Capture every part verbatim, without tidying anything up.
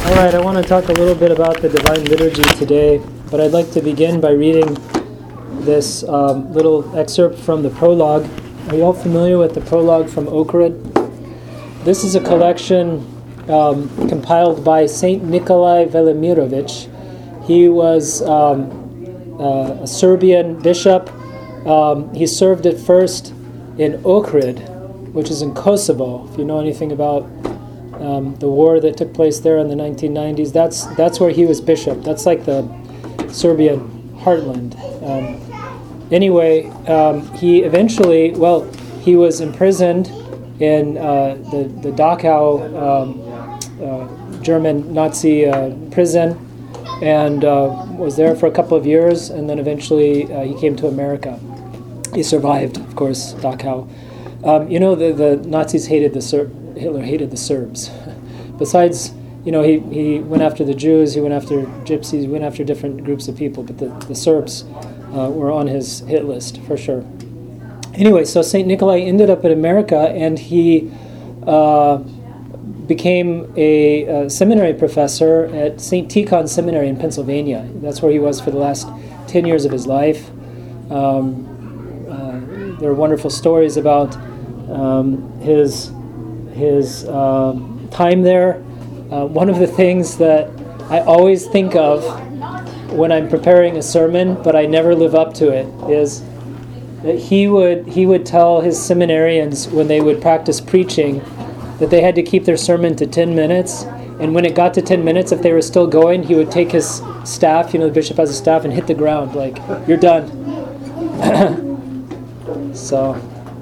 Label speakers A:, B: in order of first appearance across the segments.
A: All right, I want to talk a little bit about the Divine Liturgy today, but I'd like to begin by reading this um, little excerpt from the prologue. Are you all familiar with the prologue from Ohrid? This is a collection um, compiled by Saint Nikolai Velimirovich. He was um, uh, a Serbian bishop. Um, he served at first in Ohrid, which is in Kosovo. If you know anything about um, the war that took place there in the nineteen nineties, that's that's where he was bishop. That's like the Serbian heartland. Um, anyway, um, he eventually, well, he was imprisoned in uh, the, the Dachau um, uh, German Nazi uh, prison, and uh, was there for a couple of years, and then eventually uh, he came to America. He survived, of course, Dachau. Um, you know, the, the Nazis hated the Ser- Hitler hated the Serbs. Besides, you know, he, he went after the Jews, he went after gypsies, he went after different groups of people, but the, the Serbs uh, were on his hit list, for sure. Anyway, so Saint Nikolai ended up in America, and he uh, became a, a seminary professor at Saint Tikhon Seminary in Pennsylvania. That's where he was for the last ten years of his life. Um, uh, there are wonderful stories about um, his his uh, time there. Uh, one of the things that I always think of when I'm preparing a sermon, but I never live up to it, is that he would he would tell his seminarians when they would practice preaching that they had to keep their sermon to ten minutes, and when it got to ten minutes, if they were still going, he would take his staff, you know, the bishop has a staff, and hit the ground, like, you're done. So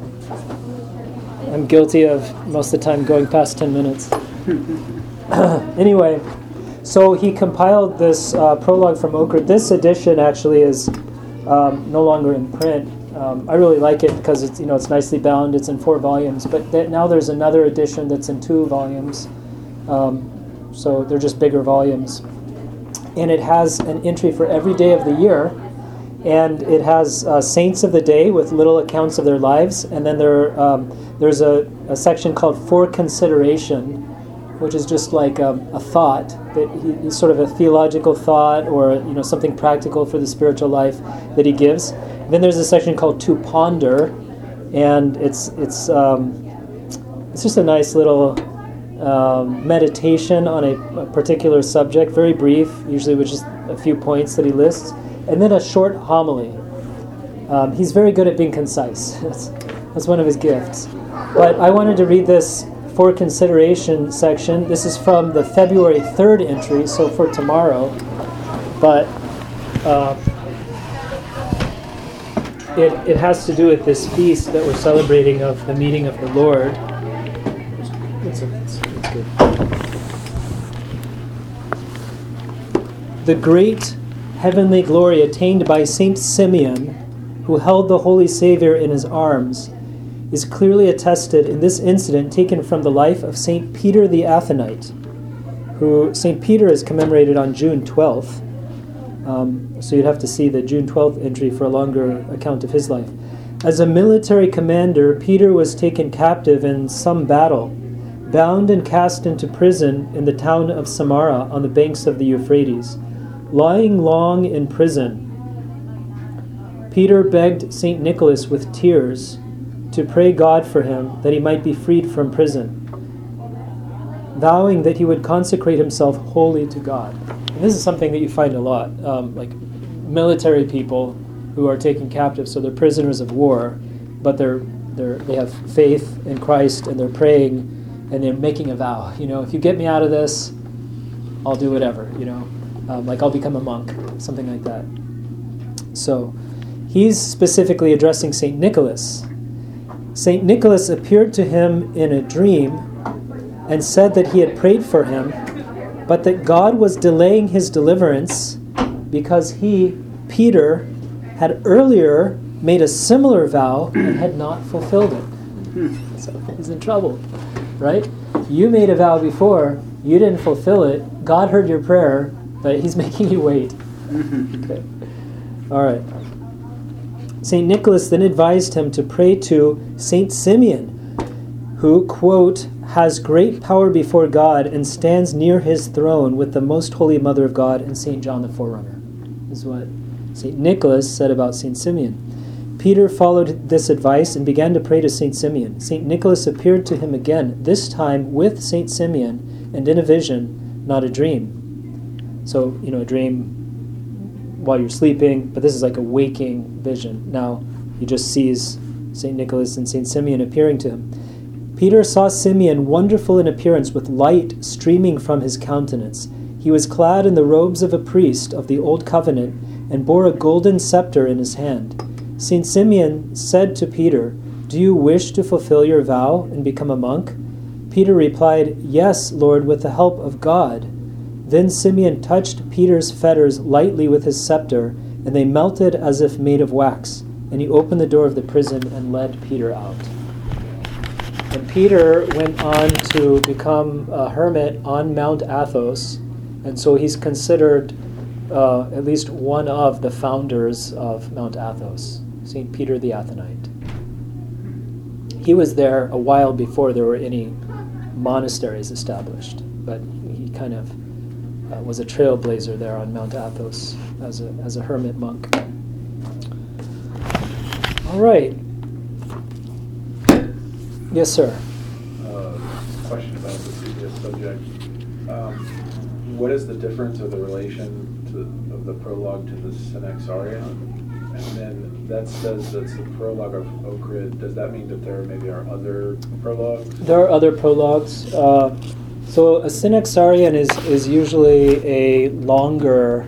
A: I'm guilty of most of the time going past ten minutes. Anyway, so he compiled this uh, prologue from Ohrid. This edition actually is um, no longer in print. Um, I really like it because it's, you know, it's nicely bound. It's in four volumes, but th- now there's another edition that's in two volumes. Um, so they're just bigger volumes, and it has an entry for every day of the year. And it has uh, saints of the day with little accounts of their lives, and then there um, there's a, a section called For Consideration, which is just like um, a thought, that he, he's sort of a theological thought, or, you know, something practical for the spiritual life that he gives. And then there's a section called To Ponder, and it's it's um, it's just a nice little um, meditation on a, a particular subject, very brief, usually with just a few points that he lists. And then a short homily. Um, he's very good at being concise. That's, that's one of his gifts. But I wanted to read this For Consideration section. This is from the February third entry, so for tomorrow. But uh, it, it has to do with this feast that we're celebrating of the meeting of the Lord. It's, it's, it's good. The great heavenly glory attained by Saint Simeon, who held the Holy Savior in his arms, is clearly attested in this incident taken from the life of Saint Peter the Athonite, who Saint Peter is commemorated on June twelfth. Um, so you'd have to see the June twelfth entry for a longer account of his life. As a military commander, Peter was taken captive in some battle, bound and cast into prison in the town of Samara on the banks of the Euphrates. Lying long in prison, Peter begged Saint Nicholas with tears to pray God for him that he might be freed from prison, vowing that he would consecrate himself wholly to God. And this is something that you find a lot, um, like military people who are taken captive, so they're prisoners of war, but they're they're they have faith in Christ, and they're praying, and they're making a vow. You know, if you get me out of this, I'll do whatever. You know. Um, like I'll become a monk, something like that. So he's specifically addressing Saint Nicholas. Saint Nicholas appeared to him in a dream and said that he had prayed for him, but that God was delaying his deliverance because he, Peter, had earlier made a similar vow and had not fulfilled it. So he's in trouble, right? You made a vow before, you didn't fulfill it, God heard your prayer, but he's making you wait. Okay. All right. Saint Nicholas then advised him to pray to Saint Simeon, who, quote, has great power before God and stands near his throne with the most holy Mother of God and Saint John the Forerunner. This is what Saint Nicholas said about Saint Simeon. Peter followed this advice and began to pray to Saint Simeon. Saint Nicholas appeared to him again, this time with Saint Simeon, and in a vision, not a dream. So, you know, a dream while you're sleeping, but this is like a waking vision. Now, he just sees Saint Nicholas and Saint Simeon appearing to him. Peter saw Simeon wonderful in appearance, with light streaming from his countenance. He was clad in the robes of a priest of the Old Covenant and bore a golden scepter in his hand. Saint Simeon said to Peter, "Do you wish to fulfill your vow and become a monk?" Peter replied, "Yes, Lord, with the help of God." Then Simeon touched Peter's fetters lightly with his scepter, and they melted as if made of wax. And he opened the door of the prison and led Peter out. And Peter went on to become a hermit on Mount Athos, and so he's considered uh, at least one of the founders of Mount Athos, Saint Peter the Athonite. He was there a while before there were any monasteries established, but he kind of uh, was a trailblazer there on Mount Athos as a as a hermit monk. All right. Yes, sir.
B: Uh, question about the previous subject. Um, what is the difference of the relation to, of the prologue to the Synaxaria? And then that says that's the prologue of Ochrid. Does that mean that there maybe are other prologues?
A: There are other prologues. Uh, so a Synaxarion is, is usually a longer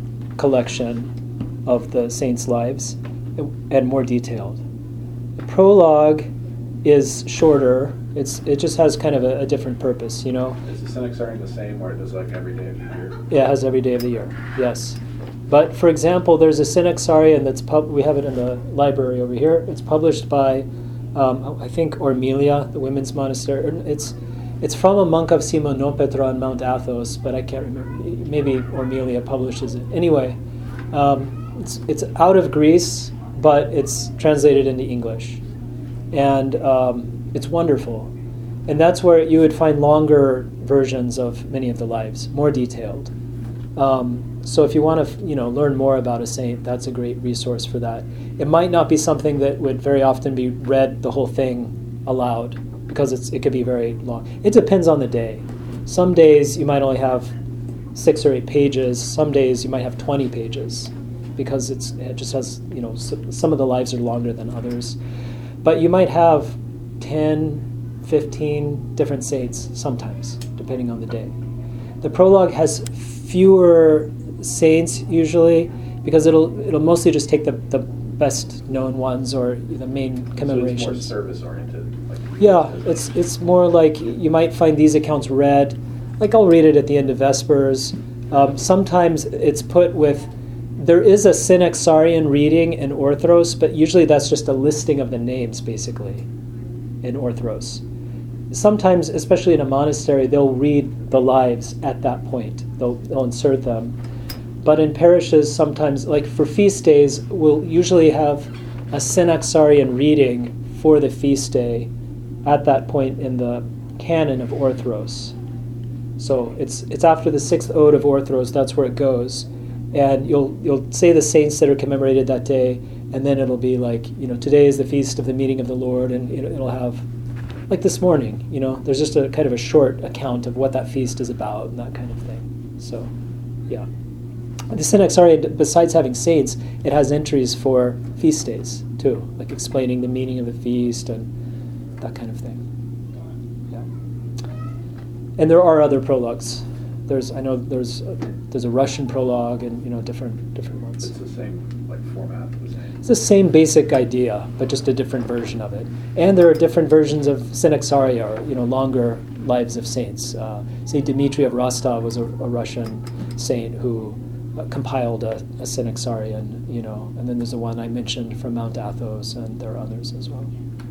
A: collection of the saints' lives and more detailed. The prologue is shorter. It's it just has kind of a, a different purpose, you know.
B: Is the Synaxarion the same, where it does like every day of the year?
A: Yeah, it has every day of the year. Yes, but for example, there's a Synaxarion that's pub. We have it in the library over here. It's published by, um, I think, Ormelia, the women's monastery. It's it's from a monk of Simonopetra on Mount Athos, but I can't remember. Maybe Ormelia publishes it. Anyway, um, it's it's out of Greece, but it's translated into English. And um, it's wonderful. And that's where you would find longer versions of many of the lives, more detailed. Um, so if you want to, you know, learn more about a saint, that's a great resource for that. It might not be something that would very often be read the whole thing aloud, because it's it could be very long. It depends on the day. Some days you might only have six or eight pages. Some days you might have twenty pages, because it's it just has, you know, some of the lives are longer than others. But you might have ten, fifteen different saints sometimes, depending on the day. The prologue has fewer saints usually, because it'll it'll mostly just take the, the best known ones or the main commemorations.
B: So it's more service oriented. Like
A: yeah, it's it's more like you might find these accounts read, like I'll read it at the end of Vespers. Um, sometimes it's put with. There is a Synaxarion reading in Orthros, but usually that's just a listing of the names, basically, in Orthros. Sometimes, especially in a monastery, they'll read the lives at that point. They'll, they'll insert them. But in parishes, sometimes, like for feast days, we'll usually have a Synaxarion reading for the feast day at that point in the canon of Orthros. So it's it's after the sixth ode of Orthros, that's where it goes. And you'll you'll say the saints that are commemorated that day, and then it'll be like, you know, today is the feast of the meeting of the Lord, and it'll, it'll have, like this morning, you know, there's just a kind of a short account of what that feast is about and that kind of thing. So, yeah. The Synaxarion, besides having saints, it has entries for feast days too, like explaining the meaning of the feast and that kind of thing. Yeah. And there are other prologues. There's, I know there's a, there's a Russian prologue and, you know, different different ones.
B: It's the same like format. The same.
A: It's the same basic idea, but just a different version of it. And there are different versions of Synaxaria, or, you know, longer lives of saints. Uh, Saint Dmitri of Rostov was a, a Russian saint who uh, compiled a, a Synaxarion, you know. And then there's the one I mentioned from Mount Athos, and there are others as well.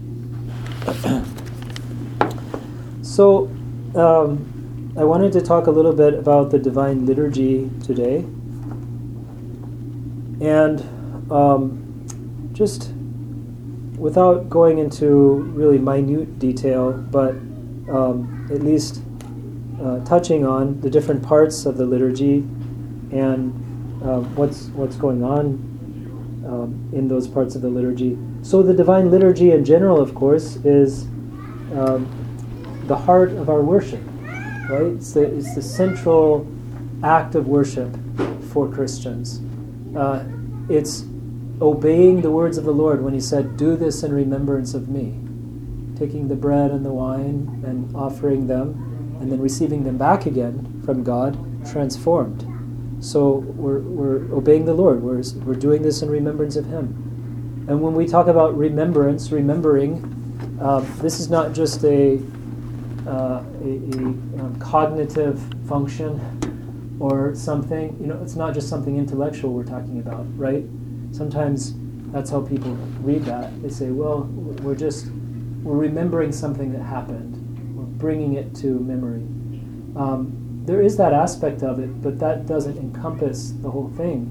A: So. Um, I wanted to talk a little bit about the Divine Liturgy today, and um, just without going into really minute detail, but um, at least uh, touching on the different parts of the liturgy and uh, what's what's going on um, in those parts of the liturgy. So the Divine Liturgy in general, of course, is um, the heart of our worship, right? It's the, it's the central act of worship for Christians. Uh, it's obeying the words of the Lord when he said, "Do this in remembrance of me," taking the bread and the wine and offering them and then receiving them back again from God, transformed. So we're, we're obeying the Lord. We're, we're doing this in remembrance of him. And when we talk about remembrance, remembering, um, this is not just a, uh, a, a um, cognitive function or something. You know, it's not just something intellectual we're talking about, right? Sometimes that's how people read that. They say, well, we're just, we're remembering something that happened. We're bringing it to memory. Um, there is that aspect of it, but that doesn't encompass the whole thing.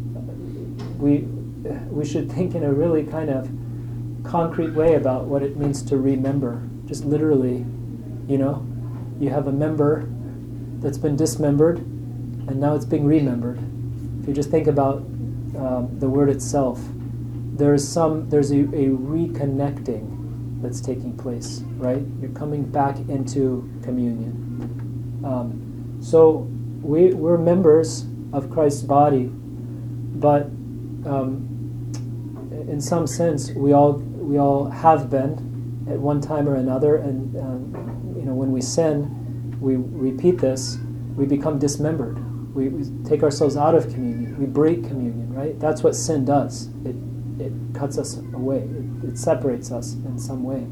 A: We, we should think in a really kind of concrete way about what it means to remember. Just literally, you know, you have a member that's been dismembered, and now it's being remembered. If you just think about um, the word itself, there's some there's a, a reconnecting that's taking place, right? You're coming back into communion. Um, so we we're members of Christ's body, but um, in some sense we all we all have been at one time or another, and um, you know, when we sin, we repeat this, we become dismembered. We, we take ourselves out of communion. We break communion, right? That's what sin does. It it cuts us away. It, it separates us in some way.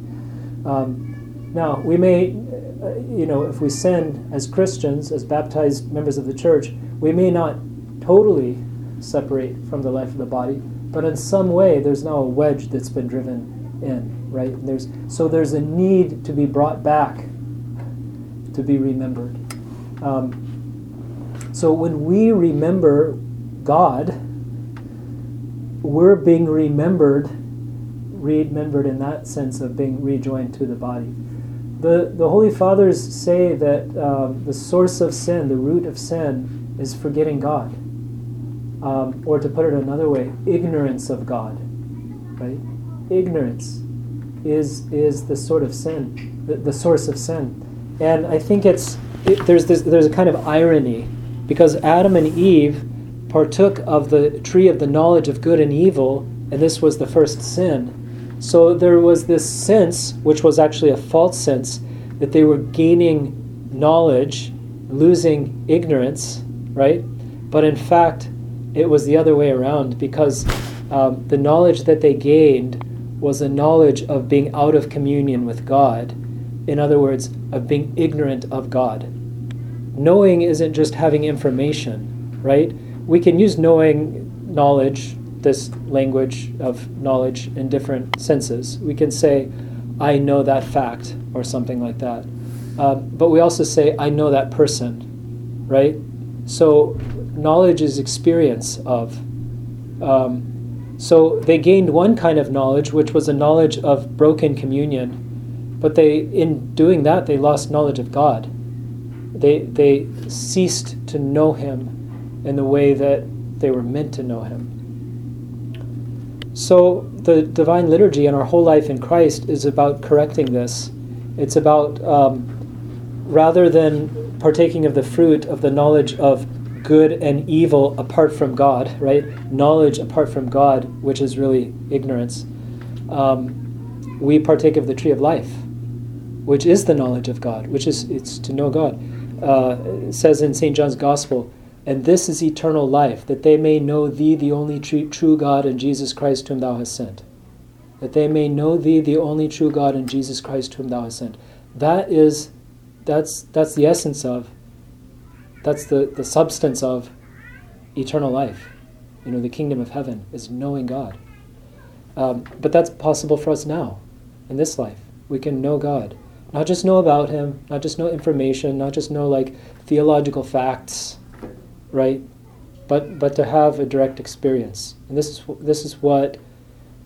A: Um, now, we may, uh, you know, if we sin as Christians, as baptized members of the church, we may not totally separate from the life of the body, but in some way there's now a wedge that's been driven in, right? And there's so there's a need to be brought back, to be remembered. Um, So when we remember God, we're being remembered, remembered in that sense of being rejoined to the body. The, the Holy Fathers say that um, the source of sin, the root of sin, is forgetting God. Um, or to put it another way, ignorance of God. Right? Ignorance is is the sort of sin, the, the source of sin. And I think it's it, there's this, there's a kind of irony, because Adam and Eve partook of the tree of the knowledge of good and evil, and this was the first sin. So there was this sense, which was actually a false sense, that they were gaining knowledge, losing ignorance, right? But in fact, it was the other way around, because um, the knowledge that they gained was a knowledge of being out of communion with God. In other words, of being ignorant of God. Knowing isn't just having information, right? We can use knowing, knowledge, this language of knowledge in different senses. We can say, I know that fact, or something like that. Um, but we also say, I know that person, right? So knowledge is experience of. Um, so they gained one kind of knowledge, which was a knowledge of broken communion. But they, in doing that, they lost knowledge of God. They they ceased to know him in the way that they were meant to know him. So the Divine Liturgy and our whole life in Christ is about correcting this. It's about, um, rather than partaking of the fruit of the knowledge of good and evil apart from God, right? Knowledge apart from God, which is really ignorance. Um, we partake of the tree of life, which is the knowledge of God, which is it's to know God. Uh, it says in Saint John's Gospel, and this is eternal life, that they may know thee, the only true, true God, and Jesus Christ whom thou hast sent. That they may know thee, the only true God, and Jesus Christ whom thou hast sent. That is, that's that's the essence of, that's the, the substance of eternal life. You know, the kingdom of heaven is knowing God. Um, but that's possible for us now, in this life. We can know God. Not just know about him, not just know information, not just know like theological facts, right? But but to have a direct experience. And this is this is what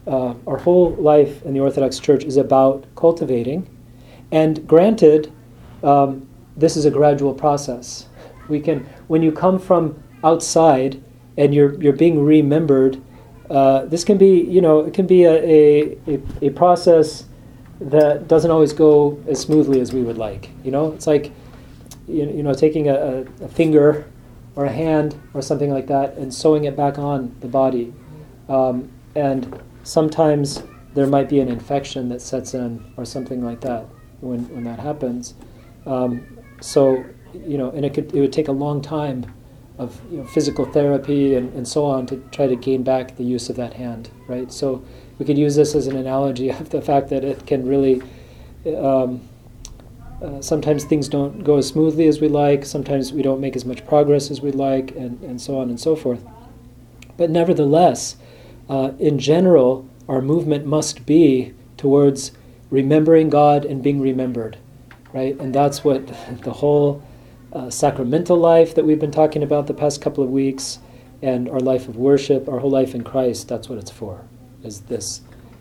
A: uh, our whole life in the Orthodox Church is about cultivating. And granted, um, this is a gradual process. We can, when you come from outside and you're you're being remembered, uh, this can be, you know, it can be a, a, a, a process that doesn't always go as smoothly as we would like. You know, it's like, you, you know, taking a, a finger or a hand or something like that and sewing it back on the body. Um, and sometimes there might be an infection that sets in or something like that when, when that happens. Um, so, you know, and it could it would take a long time of, you know, physical therapy and, and so on to try to gain back the use of that hand, right? So we could use this as an analogy of the fact that it can really, um, uh, sometimes things don't go as smoothly as we like, sometimes we don't make as much progress as we'd like, and, and so on and so forth. But nevertheless, uh, in general, our movement must be towards remembering God and being remembered, right? And that's what the whole uh, sacramental life that we've been talking about the past couple of weeks, and our life of worship, our whole life in Christ, that's what it's for, is this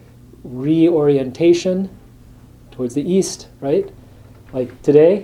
A: reorientation towards the East, right? Like today,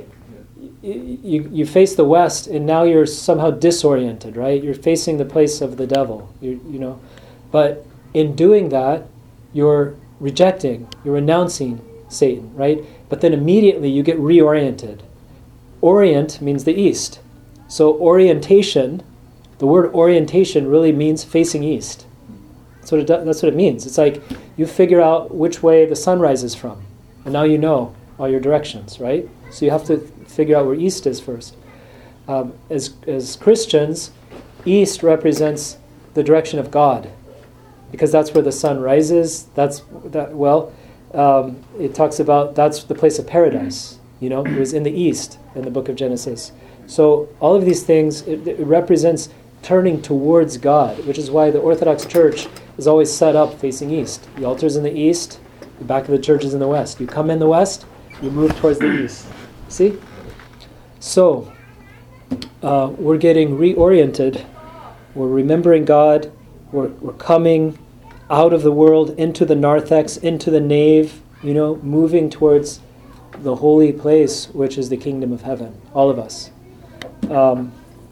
A: y- you, you face the West, and now you're somehow disoriented, right? You're facing the place of the devil, you, you know. But in doing that, you're rejecting, you're renouncing Satan, right? But then immediately you get reoriented. Orient means the East. So orientation, the word orientation really means facing east. That's what it do, that's what it means. It's like you figure out which way the sun rises from, and now you know all your directions, right? So you have to figure out where east is first. Um, as as Christians, east represents the direction of God, because that's where the sun rises. That's that. Well, um, it talks about that's the place of paradise. You know, it was in the east in the book of Genesis. So all of these things, it, it represents turning towards God, which is why the Orthodox Church is always set up facing east. The altar's in the east, the back of the church is in the west. You come in the west, you move towards the east. See? So, uh, we're getting reoriented. We're remembering God. We're, we're coming out of the world into the narthex, into the nave, you know, moving towards the holy place, which is the kingdom of heaven. All of us. Um,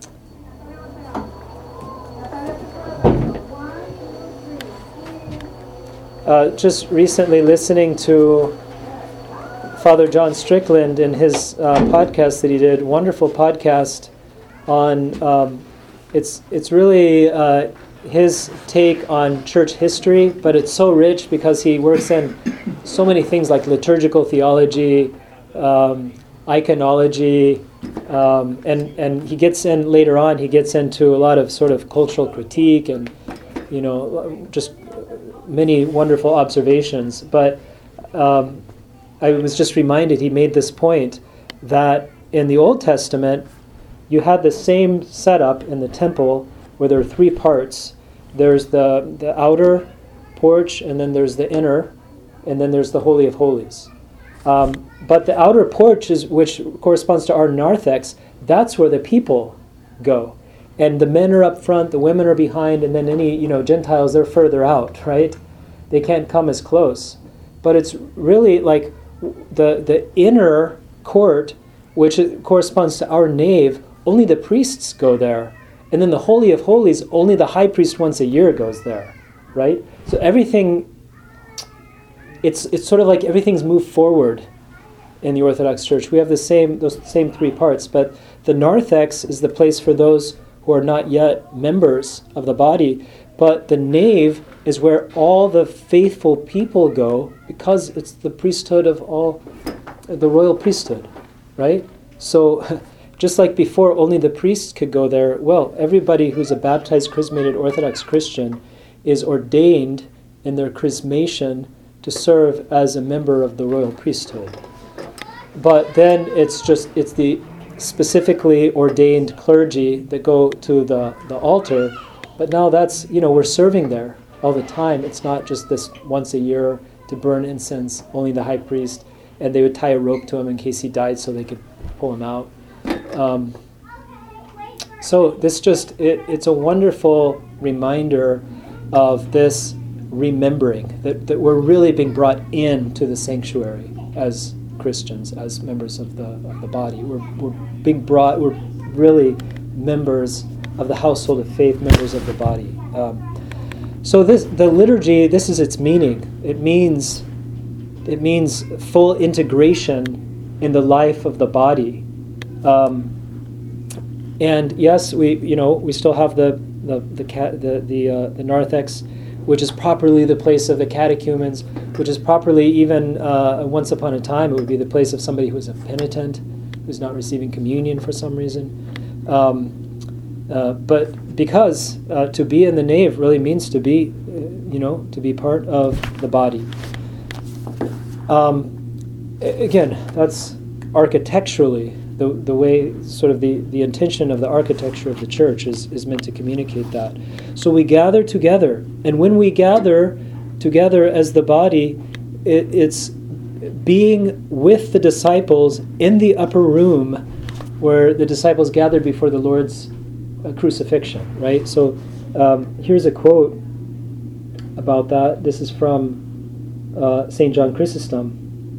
A: uh, just recently listening to Father John Strickland in his uh, podcast that he did, wonderful podcast on, um, it's it's really uh, his take on church history, but it's so rich because he works in so many things like liturgical theology, um, iconology, um, and and he gets in later on. He gets into a lot of sort of cultural critique and, you know, just many wonderful observations. But um, I was just reminded he made this point that in the Old Testament you had the same setup in the temple where there are three parts. There's the the outer porch, and then there's the inner, and then there's the Holy of Holies. Um, but the outer porch, is which corresponds to our narthex, that's where the people go. And the men are up front, the women are behind, and then any, you know, Gentiles, they're further out, right? They can't come as close. But it's really like the the inner court, which corresponds to our nave, only the priests go there. And then the Holy of Holies, only the high priest once a year goes there, right? So everything, it's it's sort of like everything's moved forward in the Orthodox Church. We have the same those same three parts, but the narthex is the place for those who are not yet members of the body, but the nave is where all the faithful people go, because it's the priesthood of all, the royal priesthood, right? So just like before only the priests could go there, well, everybody who's a baptized, chrismated Orthodox Christian is ordained in their chrismation to serve as a member of the royal priesthood. But then it's just, it's the specifically ordained clergy that go to the, the altar. But now that's, you know, we're serving there all the time. It's not just this once a year to burn incense, only the high priest, and they would tie a rope to him in case he died so they could pull him out. Um, so this just, it, it's a wonderful reminder of this remembering, that, that we're really being brought into the sanctuary as Christians, as members of the of the body. We're we're being brought. We're really members of the household of faith, members of the body. Um, so this the liturgy. This is its meaning. It means it means full integration in the life of the body. Um, and yes, we you know we still have the the the cat the the, uh, the narthex, which is properly the place of the catechumens, which is properly even uh, once upon a time it would be the place of somebody who's a penitent, who's not receiving communion for some reason. Um, uh, but because uh, to be in the nave really means to be, uh, you know, to be part of the body. Um, again, that's architecturally the the way, sort of the, the intention of the architecture of the church is, is meant to communicate that. So we gather together, and when we gather together as the body, it, it's being with the disciples in the upper room where the disciples gathered before the Lord's uh, crucifixion, right? So um, here's a quote about that. This is from uh, Saint John Chrysostom.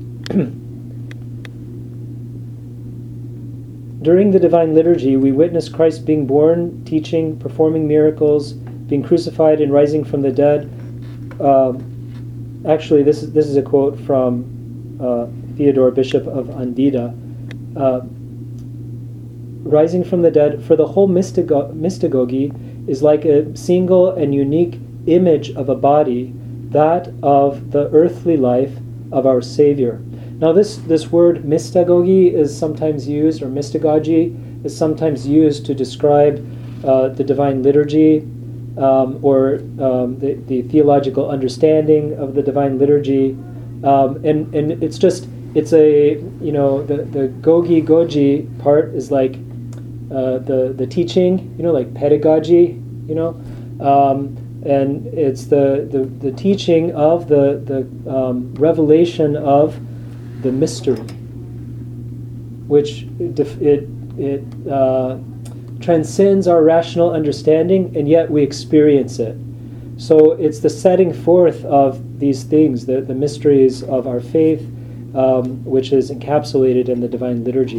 A: During the Divine Liturgy, we witness Christ being born, teaching, performing miracles, being crucified and rising from the dead. Um, actually, this is this is a quote from uh, Theodore, Bishop of Andida. Uh, rising from the dead, for the whole mystago- mystagogy is like a single and unique image of a body, that of the earthly life of our Savior. Now this, this word mystagogy is sometimes used, or mystagogy is sometimes used to describe uh, the Divine Liturgy um, or um, the, the theological understanding of the Divine Liturgy. Um, and, and it's just, it's a, you know, the, the gogi goji part is like uh, the, the teaching, you know, like pedagogy, you know. Um, and it's the, the, the teaching of the, the um, revelation of the mystery, which it, it, it uh, transcends our rational understanding, and yet we experience it. So it's the setting forth of these things, the, the mysteries of our faith, um, which is encapsulated in the Divine Liturgy.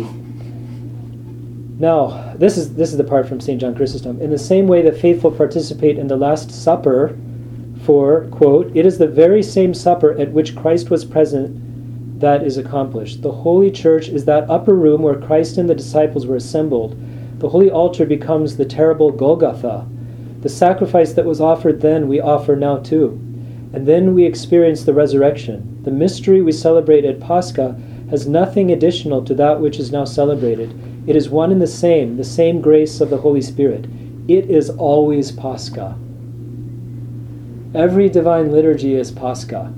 A: Now, this is this is the part from Saint John Chrysostom. In the same way the faithful participate in the Last Supper, for, quote, it is the very same supper at which Christ was present that is accomplished. The Holy Church is that upper room where Christ and the disciples were assembled. The Holy Altar becomes the terrible Golgotha. The sacrifice that was offered then we offer now too. And then we experience the resurrection. The mystery we celebrate at Pascha has nothing additional to that which is now celebrated. It is one and the same, the same grace of the Holy Spirit. It is always Pascha. Every Divine Liturgy is Pascha.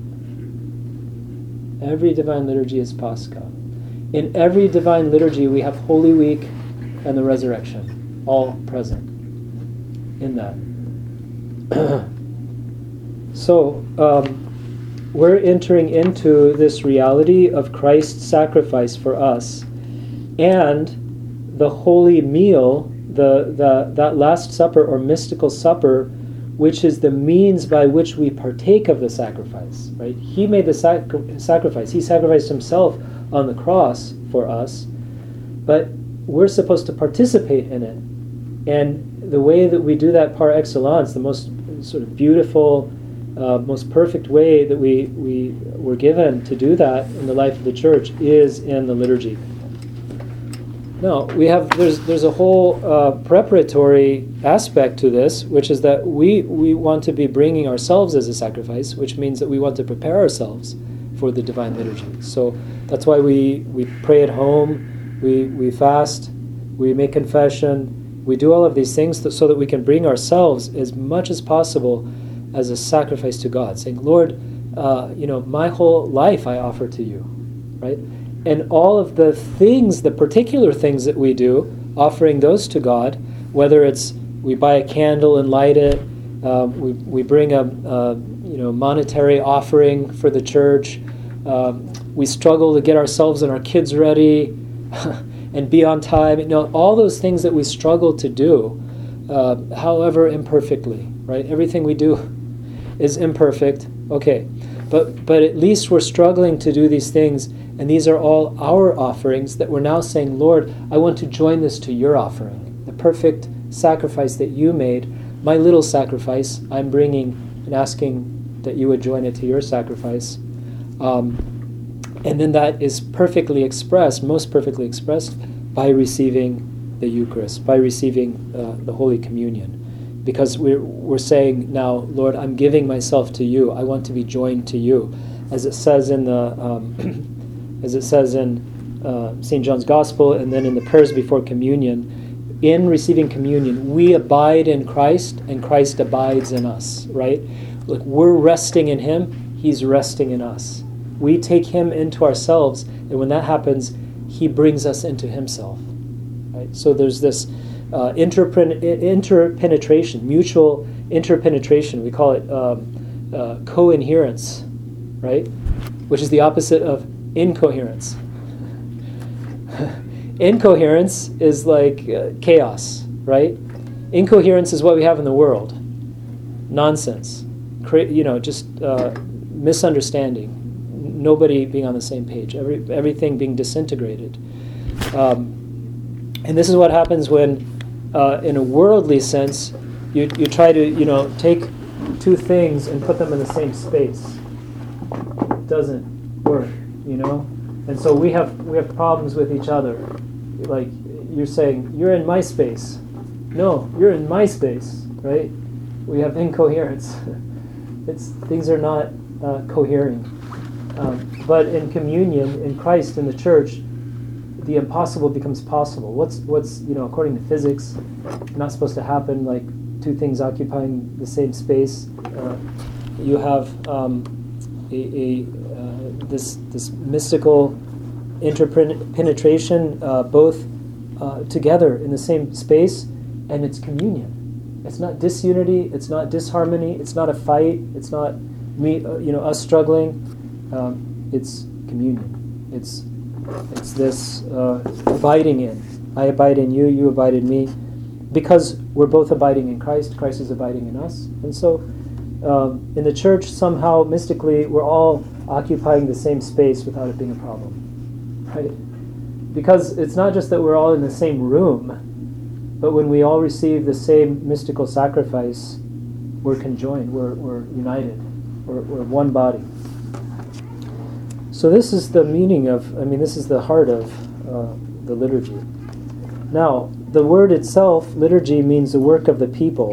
A: Every Divine Liturgy is Pascha. In every Divine Liturgy we have Holy Week and the Resurrection, all present in that. So, um, we're entering into this reality of Christ's sacrifice for us, and the Holy Meal, the, the that Last Supper or mystical supper, which is the means by which we partake of the sacrifice, right? He made the sac- sacrifice. He sacrificed himself on the cross for us, but we're supposed to participate in it. And the way that we do that par excellence, the most sort of beautiful, uh, most perfect way that we, we were given to do that in the life of the church is in the liturgy. No, we have. There's there's a whole uh, preparatory aspect to this, which is that we we want to be bringing ourselves as a sacrifice, which means that we want to prepare ourselves for the Divine Liturgy. So that's why we, we pray at home, we we fast, we make confession, we do all of these things th- so that we can bring ourselves as much as possible as a sacrifice to God, saying, Lord, uh, you know, my whole life I offer to you, right? And all of the things, the particular things that we do, offering those to God, whether it's we buy a candle and light it, um, we we bring a, a you know monetary offering for the church, um, we struggle to get ourselves and our kids ready and be on time. You know, all those things that we struggle to do, uh, however imperfectly, right? Everything we do is imperfect. Okay, but but at least we're struggling to do these things, and these are all our offerings that we're now saying, Lord, I want to join this to your offering, the perfect sacrifice that you made. My little sacrifice, I'm bringing and asking that you would join it to your sacrifice. Um, and then that is perfectly expressed, most perfectly expressed, by receiving the Eucharist, by receiving uh, the Holy Communion. Because we're, we're saying now, Lord, I'm giving myself to you. I want to be joined to you. As it says in the, um, as it says in uh, Saint John's Gospel, and then in the prayers before communion, in receiving communion, we abide in Christ, and Christ abides in us, right? Like we're resting in him, he's resting in us. We take him into ourselves, and when that happens, he brings us into himself, right? So there's this Uh, interpen- interpenetration, mutual interpenetration. We call it um, uh, coherence, right? Which is the opposite of incoherence. Incoherence is like uh, chaos, right? Incoherence is what we have in the world. Nonsense. Cra- you know, just uh, misunderstanding. Nobody being on the same page. Every everything being disintegrated. Um, and this is what happens when Uh, in a worldly sense, you you try to you know take two things and put them in the same space. It doesn't work, you know. And so we have we have problems with each other. Like you're saying, you're in my space. No, you're in my space, right? We have incoherence. It's things are not uh, cohering. Um, but in communion, in Christ, in the church, the impossible becomes possible. What's what's you know according to physics not supposed to happen, like two things occupying the same space. Uh, you have um, a, a uh, this this mystical interpenetration, uh, both uh, together in the same space, and it's communion. It's not disunity. It's not disharmony. It's not a fight. It's not me. Uh, you know us struggling. Um, it's communion. It's It's this uh, abiding in. I abide in you, you abide in me. Because we're both abiding in Christ, Christ is abiding in us. And so um, in the church, somehow, mystically, we're all occupying the same space without it being a problem. Right? Because it's not just that we're all in the same room, but when we all receive the same mystical sacrifice, we're conjoined, we're, we're united, we're, we're one body. So this is the meaning of, I mean, this is the heart of uh, the liturgy. Now, the word itself, liturgy, means the work of the people.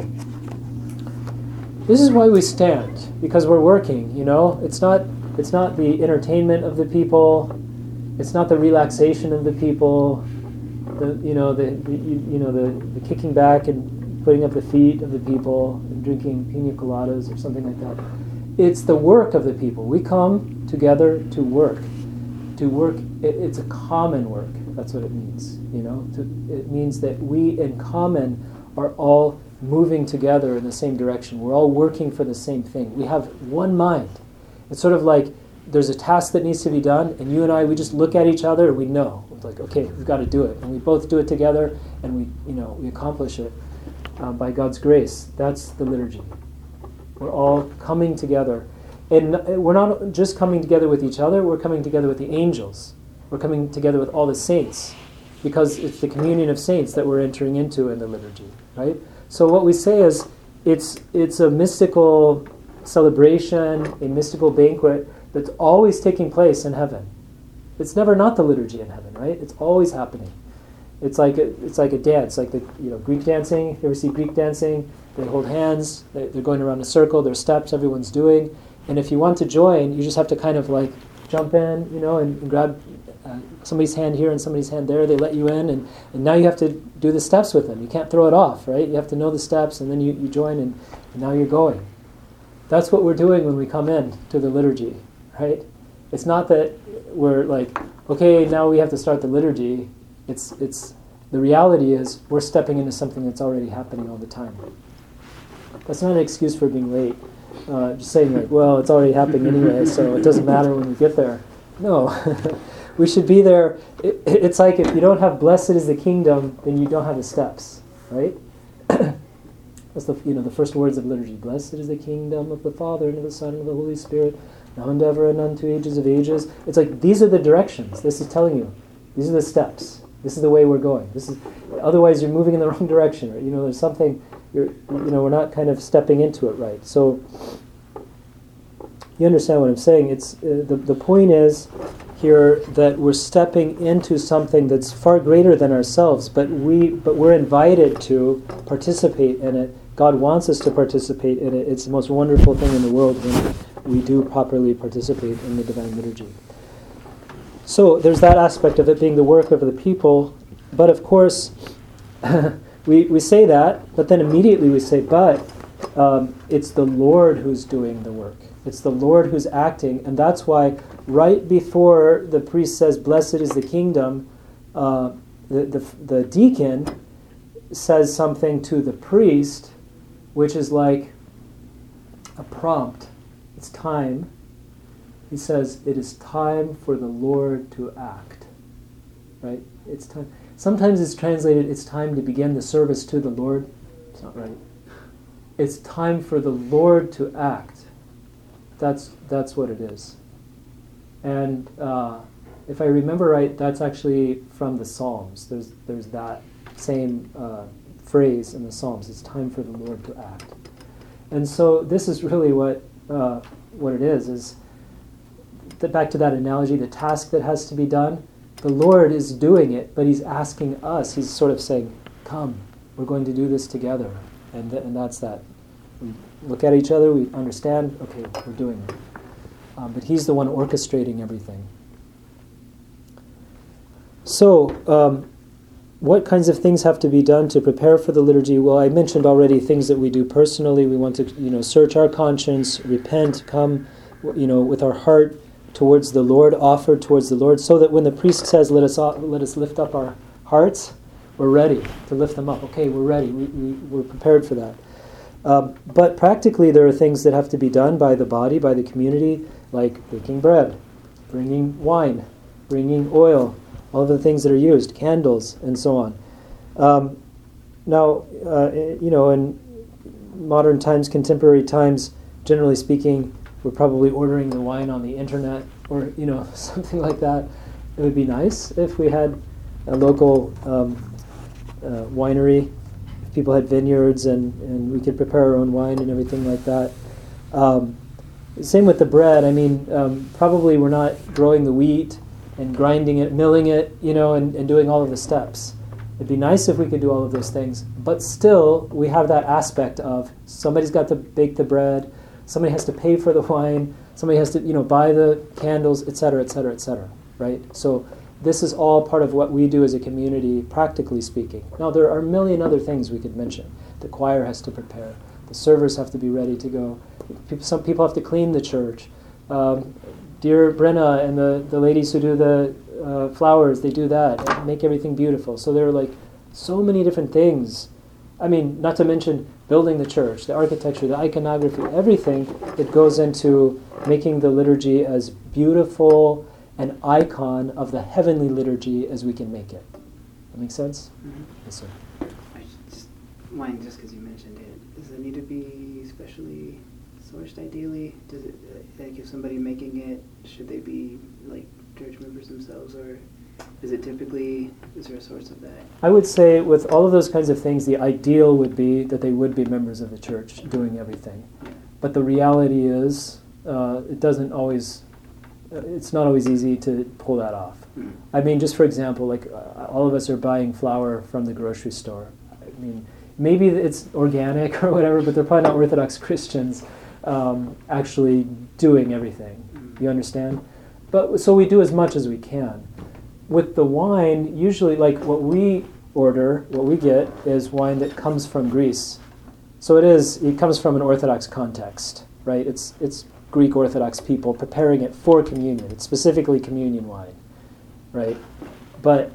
A: This is why we stand, because we're working, you know? It's not it's not the entertainment of the people, it's not the relaxation of the people, the you know, the, the you, you know, the, the kicking back and putting up the feet of the people and drinking pina coladas or something like that. It's the work of the people. We come together to work. To work, it, it's a common work. That's what it means. You know, to, it means that we in common are all moving together in the same direction. We're all working for the same thing. We have one mind. It's sort of like there's a task that needs to be done, and you and I, we just look at each other and we know. It's like, okay, we've got to do it, and we both do it together, and we, you know, we accomplish it uh, by God's grace. That's the liturgy. We're all coming together. And we're not just coming together with each other, we're coming together with the angels. We're coming together with all the saints, because it's the communion of saints that we're entering into in the liturgy, right? So what we say is, it's it's a mystical celebration, a mystical banquet that's always taking place in heaven. It's never not the liturgy in heaven, right? It's always happening. It's like a, it's like a dance, like the you know Greek dancing. If you ever see Greek dancing, they hold hands, they, they're going around a circle, there's steps everyone's doing. And if you want to join, you just have to kind of like jump in, you know, and, and grab uh, somebody's hand here and somebody's hand there. They let you in, and, and now you have to do the steps with them. You can't throw it off, right? You have to know the steps, and then you, you join, and, and now you're going. That's what we're doing when we come in to the liturgy, right? It's not that we're like, okay, now we have to start the liturgy. It's it's the reality is we're stepping into something that's already happening all the time. That's not an excuse for being late. Uh, just saying like, well, it's already happening anyway, so it doesn't matter when we get there. No, we should be there. It, it's like if you don't have blessed is the kingdom, then you don't have the steps, right? That's the you know the first words of liturgy. Blessed is the kingdom of the Father and of the Son and of the Holy Spirit, now and ever and unto ages of ages. It's like these are the directions. This is telling you. These are the steps. This is the way we're going. This is otherwise you're moving in the wrong direction. Right? You know, there's something. You're you know we're not kind of stepping into it right. So you understand what I'm saying? It's uh, the the point is here that we're stepping into something that's far greater than ourselves, but we but we're invited to participate in it. God wants us to participate in it. It's the most wonderful thing in the world when we do properly participate in the Divine Liturgy. So there's that aspect of it being the work of the people, but of course we we say that, but then immediately we say, but um, it's the Lord who's doing the work. It's the Lord who's acting, and that's why right before the priest says, blessed is the kingdom, uh, the, the, the deacon says something to the priest, which is like a prompt. It's time. He says, it is time for the Lord to act. Right? It's time. Sometimes it's translated, it's time to begin the service to the Lord. It's not right. It's time for the Lord to act. That's that's what it is. And uh, if I remember right, that's actually from the Psalms. There's there's that same uh, phrase in the Psalms. It's time for the Lord to act. And so this is really what uh, what it is. Is that back to that analogy, the task that has to be done. The Lord is doing it, but He's asking us. He's sort of saying, "Come, we're going to do this together." And th- and that's that. We look at each other. We understand. Okay, we're doing it. Um, but He's the one orchestrating everything. So, um, what kinds of things have to be done to prepare for the liturgy? Well, I mentioned already things that we do personally. We want to, you know, search our conscience, repent, come, you know, with our heart towards the Lord, offer towards the Lord, so that when the priest says, "Let us let us lift up our hearts," we're ready to lift them up. Okay, we're ready. We, we, we're prepared for that. Um, but practically, there are things that have to be done by the body, by the community, like baking bread, bringing wine, bringing oil, all of the things that are used, candles, and so on. Um, now, uh, you know, in modern times, contemporary times, generally speaking, we're probably ordering the wine on the internet or, you know, something like that. It would be nice if we had a local um, uh, winery, if people had vineyards and, and we could prepare our own wine and everything like that. Um, same with the bread. I mean, um, probably we're not growing the wheat and grinding it, milling it, you know, and, and doing all of the steps. It'd be nice if we could do all of those things, but still we have that aspect of somebody's got to bake the bread, somebody has to pay for the wine, somebody has to, you know, buy the candles, et cetera, et cetera, et cetera, right? So this is all part of what we do as a community, practically speaking. Now, there are a million other things we could mention. The choir has to prepare. The servers have to be ready to go. Some people have to clean the church. Um, Dear Brenna and the, the ladies who do the uh, flowers, they do that and make everything beautiful. So there are like so many different things. I mean, not to mention building the church, the architecture, the iconography, everything that goes into making the liturgy as beautiful an icon of the heavenly liturgy as we can make it. That make sense?
C: Mm-hmm.
A: Yes, sir.
C: I just wine, just because you mentioned it, does it need to be specially sourced ideally? Does it, like, if somebody making it, should they be like church members themselves, or is it typically, is there a source of that?
A: I would say with all of those kinds of things, the ideal would be that they would be members of the church doing everything.
C: Yeah.
A: But the reality is, uh, it doesn't always, uh, it's not always easy to pull that off.
C: Mm.
A: I mean, just for example, like uh, all of us are buying flour from the grocery store. I mean, maybe it's organic or whatever, but they're probably not Orthodox Christians um, actually doing everything.
C: Mm.
A: You understand? But so we do as much as we can. With the wine, usually, like what we order, what we get is wine that comes from Greece. So it is, it comes from an Orthodox context, right? It's it's Greek Orthodox people preparing it for communion. It's specifically communion wine, right? But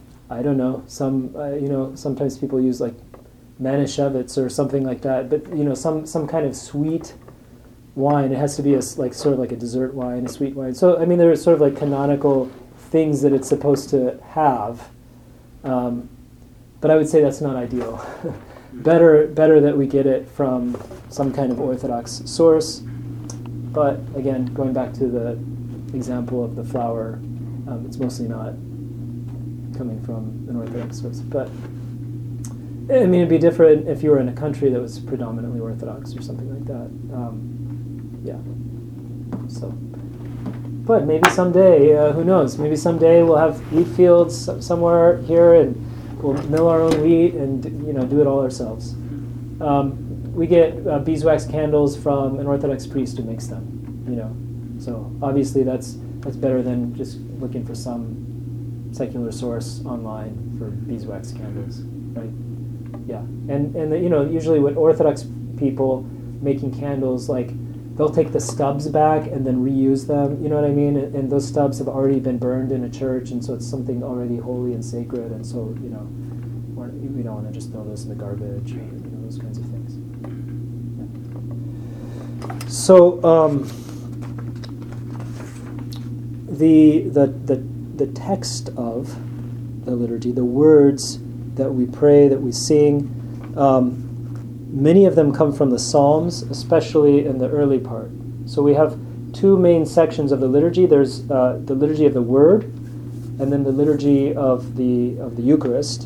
A: I don't know. Some uh, you know sometimes people use like Manischewitz or something like that. But you know some some kind of sweet wine. It has to be a like sort of like a dessert wine, a sweet wine. So I mean there are sort of like canonical things that it's supposed to have. Um, but I would say that's not ideal. better better that we get it from some kind of Orthodox source. But again, going back to the example of the flower, um, it's mostly not coming from an Orthodox source. But I mean, it'd be different if you were in a country that was predominantly Orthodox or something like that. Um, yeah. So, but maybe someday, uh, who knows? Maybe someday we'll have wheat fields somewhere here, and we'll mill our own wheat and you know do it all ourselves. Um, we get uh, beeswax candles from an Orthodox priest who makes them. You know, so obviously that's that's better than just looking for some secular source online for beeswax candles, right? Yeah, and and the, you know usually with Orthodox people making candles, like they'll take the stubs back and then reuse them. You know what I mean? And, and those stubs have already been burned in a church, and so it's something already holy and sacred. And so you know, we're, we don't want to just throw those in the garbage, or, you know, those kinds of things. Yeah. So um, the the the the text of the liturgy, the words that we pray, that we sing. Um, Many of them come from the Psalms, especially in the early part. So we have two main sections of the liturgy. There's uh, the liturgy of the Word, and then the liturgy of the of the Eucharist.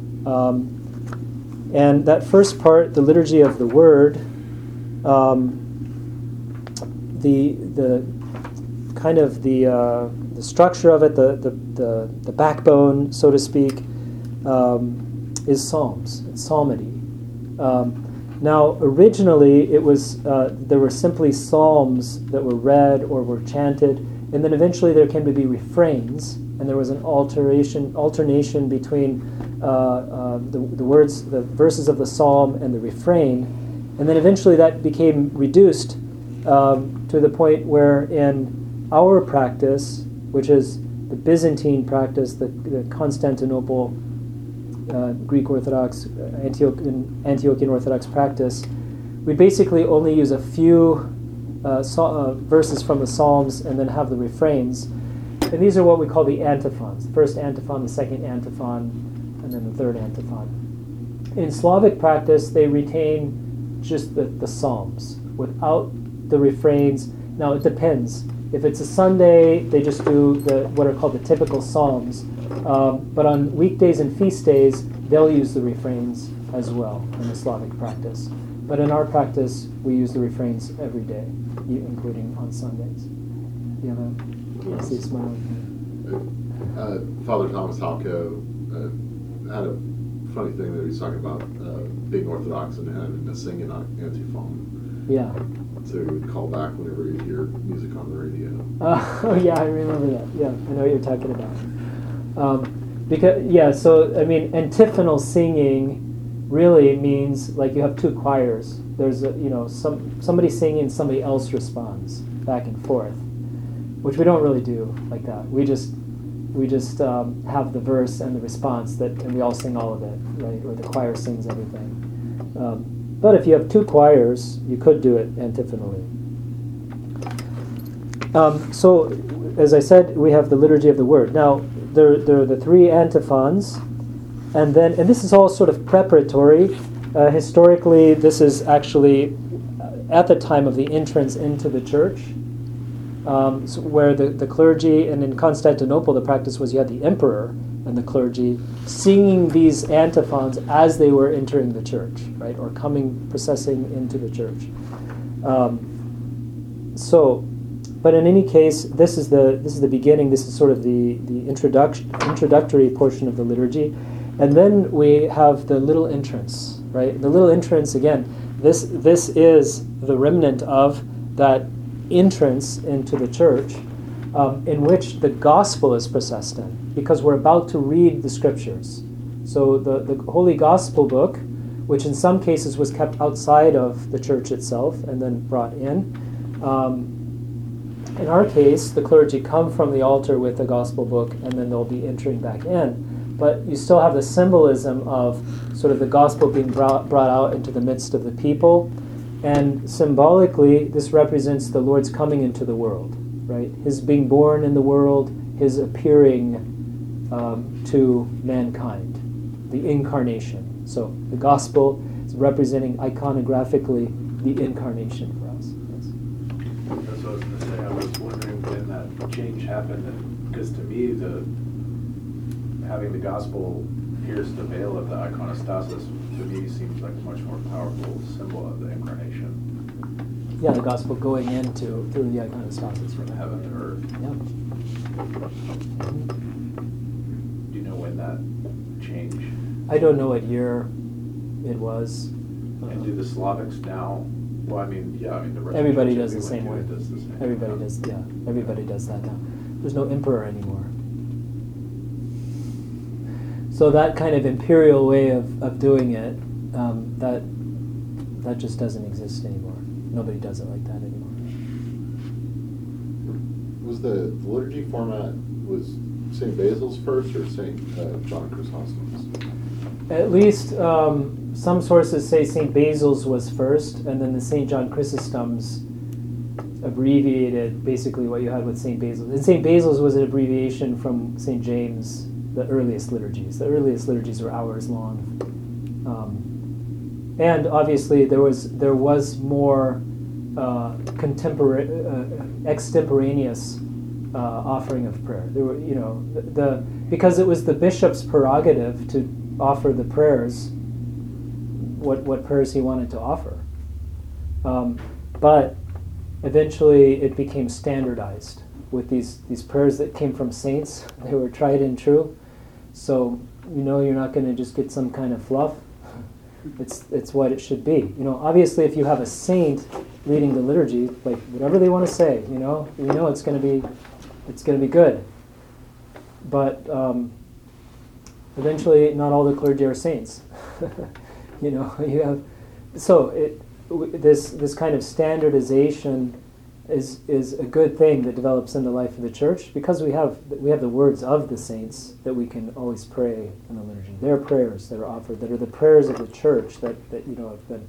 A: Um, and that first part, the liturgy of the Word, um, the the kind of the uh, the structure of it, the the the, the backbone, so to speak, um, is Psalms. It's psalmody. Um, Now, originally, it was uh, there were simply psalms that were read or were chanted, and then eventually there came to be refrains, and there was an alteration alternation between uh, uh, the, the words, the verses of the psalm, and the refrain, and then eventually that became reduced um, to the point where in our practice, which is the Byzantine practice, the, the Constantinople. Uh, Greek Orthodox, Antiochian, Antiochian Orthodox practice, we basically only use a few uh, so, uh, verses from the Psalms and then have the refrains. And these are what we call the antiphons. The first antiphon, the second antiphon, and then the third antiphon. In Slavic practice, they retain just the, the Psalms without the refrains. Now, it depends. If it's a Sunday, they just do the what are called the typical Psalms. Um, but on weekdays and feast days, they'll use the refrains as well in the Slavic practice. But in our practice, we use the refrains every day, including on Sundays. You have a, I see a smile.
D: Uh, Father Thomas Halko uh, had a funny thing that he's talking about uh, being Orthodox and having to sing an antiphon.
A: Yeah.
D: To call back whenever you hear music on the radio.
A: Uh, oh yeah, I remember that. Yeah, I know what you're talking about. Um, because yeah, so I mean, antiphonal singing really means like you have two choirs. There's a, you know some somebody singing and somebody else responds back and forth, which we don't really do like that. We just we just um, have the verse and the response that, and we all sing all of it, right? Or the choir sings everything. Um, But if you have two choirs, you could do it antiphonally. Um, so, as I said, we have the liturgy of the Word. Now, there, there are the three antiphons, and then, and this is all sort of preparatory. Uh, historically, this is actually at the time of the entrance into the church, um, so where the, the clergy, and in Constantinople, the practice was you had the emperor and the clergy singing these antiphons as they were entering the church, right, or coming, processing into the church. Um, so, but in any case, this is the this is the beginning. This is sort of the the introduction introductory portion of the liturgy, and then we have the little entrance, right? The little entrance again. This this is the remnant of that entrance into the church, um, in which the gospel is processed in. Because we're about to read the scriptures. So the, the Holy Gospel book, which in some cases was kept outside of the church itself and then brought in. Um, in our case, the clergy come from the altar with the Gospel book and then they'll be entering back in. But you still have the symbolism of sort of the Gospel being brought, brought out into the midst of the people. And symbolically, this represents the Lord's coming into the world, right? His being born in the world, his appearing Um, to mankind, the incarnation. So the gospel is representing iconographically the incarnation for us. Yes.
B: That's what I was going to say. I was wondering when that change happened, because to me, the having the gospel pierce the veil of the iconostasis, to me, seems like a much more powerful symbol of the incarnation.
A: Yeah, the gospel going into through the iconostasis
B: From heaven to earth.
A: Yeah.
B: Do you know when that changed?
A: I don't know what year it was.
B: And do the Slavics now? Well, I mean, yeah, I mean the Russian
A: Everybody
B: Church,
A: does the same
B: everyone
A: way.
B: does the same.
A: Everybody
B: yeah.
A: does, yeah. Everybody does that now. There's no emperor anymore. So that kind of imperial way of, of doing it, um, that that just doesn't exist anymore. Nobody does it like that anymore.
D: Was the, the liturgy format, was Saint Basil's first or Saint uh, John Chrysostom's?
A: At least um, some sources say Saint Basil's was first, and then the Saint John Chrysostom's abbreviated basically what you had with Saint Basil. And Saint Basil's was an abbreviation from Saint James, the earliest liturgies. The earliest liturgies were hours long. Um, and obviously there was there was more uh, contemporary, uh, extemporaneous uh, offering of prayer. There were, you know, the, the because it was the bishop's prerogative to offer the prayers, what what prayers he wanted to offer. Um, but eventually it became standardized with these, these prayers that came from saints. They were tried and true. So you know you're not going to just get some kind of fluff. It's it's what it should be. You know, obviously if you have a saint leading the liturgy, like whatever they want to say, you know, you know it's going to be it's going to be good. But um, eventually, not all the clergy are saints. You know, you have so it w- this this kind of standardization is is a good thing that develops in the life of the church, because we have we have the words of the saints that we can always pray in the liturgy. Their prayers that are offered, that are the prayers of the church that, that you know have been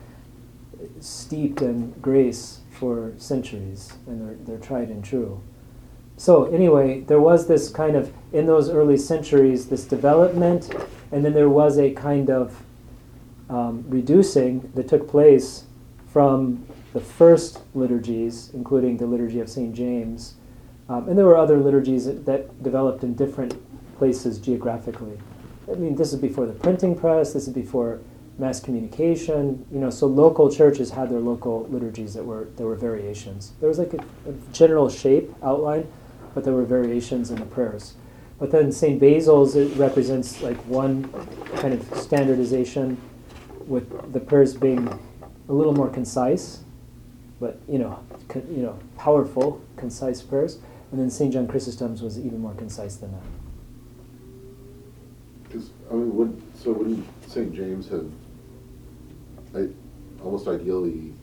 A: steeped in grace for centuries, and they're they're tried and true. So anyway, there was this kind of, in those early centuries, this development, and then there was a kind of um, reducing that took place from the first liturgies, including the liturgy of Saint James, um, and there were other liturgies that, that developed in different places geographically. I mean, this is before the printing press, this is before mass communication, you know, so local churches had their local liturgies that were, there were variations. There was like a, a general shape, outline, but there were variations in the prayers. But then Saint Basil's, it represents like one kind of standardization, with the prayers being a little more concise, but you know, con, you know, powerful, concise prayers. And then Saint John Chrysostom's was even more concise than that.
D: Because I mean, would so wouldn't Saint James have, I, almost ideally,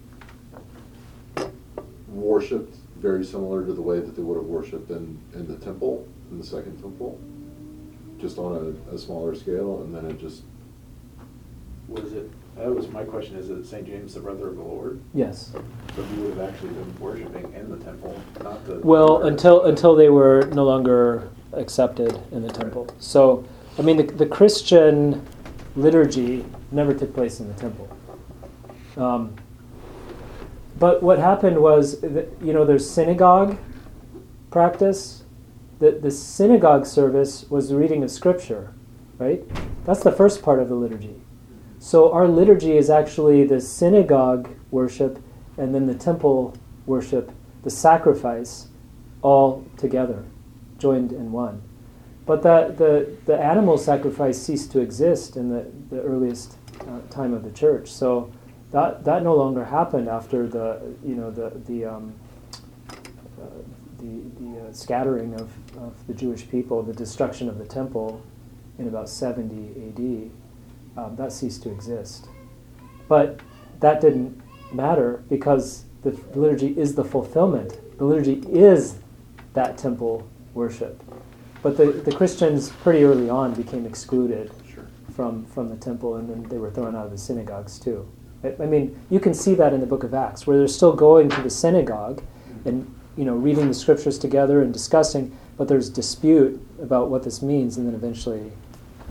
D: worshipped very similar to the way that they would have worshipped in, in the temple, in the second temple, just on a, a smaller scale, and then it just...
B: Was it, that was my question, is it Saint James, the brother of the Lord?
A: Yes.
B: So he would have actually been worshiping in the temple, not the...
A: Well, until until they were no longer accepted in the temple. So, I mean, the, the Christian liturgy never took place in the temple. Um, but what happened was, that, you know, there's synagogue practice. The, the synagogue service was the reading of Scripture, right? That's the first part of the liturgy. So our liturgy is actually the synagogue worship and then the temple worship, the sacrifice, all together, joined in one. But that the, the animal sacrifice ceased to exist in the, the earliest uh, time of the church. So that that no longer happened after the you know the the um, uh, the, the uh, scattering of, of the Jewish people, the destruction of the temple in about seventy A D. Um, that ceased to exist. But that didn't matter, because the liturgy is the fulfillment. The liturgy is that temple worship. But the, the Christians pretty early on became excluded
D: Sure.
A: from, from the temple, and then they were thrown out of the synagogues too. I, I mean, you can see that in the book of Acts, where they're still going to the synagogue and you know reading the scriptures together and discussing, but there's dispute about what this means, and then eventually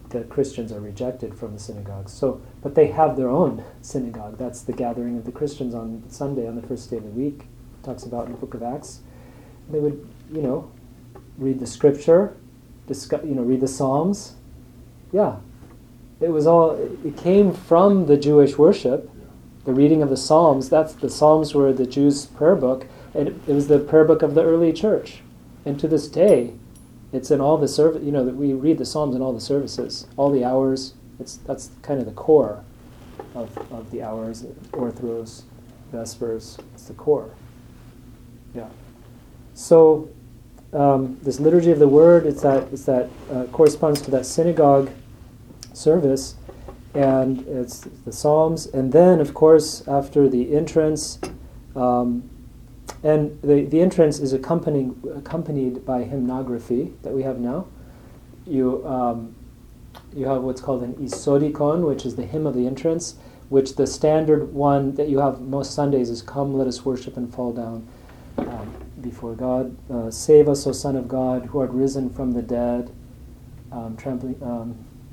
A: the Christians are rejected from the synagogues. So, but they have their own synagogue. That's the gathering of the Christians on Sunday, on the first day of the week. It talks about in the book of Acts. They would, you know, read the scripture, discuss, you know, read the Psalms. Yeah, it was all. It came from the Jewish worship, the reading of the Psalms. That's the Psalms were the Jews' prayer book, and it, it was the prayer book of the early church. And to this day, it's in all the service. You know, that we read the Psalms in all the services, all the hours. It's that's kind of the core of of the hours, Orthros, Vespers. It's the core. Yeah. So um, this liturgy of the word, it's that it's that uh, corresponds to that synagogue service, and it's the Psalms, and then of course after the entrance, um, and the the entrance is accompanied accompanied by hymnography that we have now. You um, you have what's called an isodikon, which is the hymn of the entrance, which the standard one that you have most Sundays is "Come, let us worship and fall down um, before God. Uh, Save us, O Son of God, who art risen from the dead. Um, trampling, um,